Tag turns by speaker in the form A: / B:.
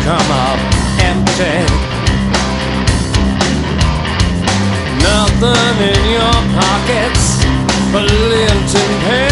A: come up empty. Nothing in your pockets but lint and paint.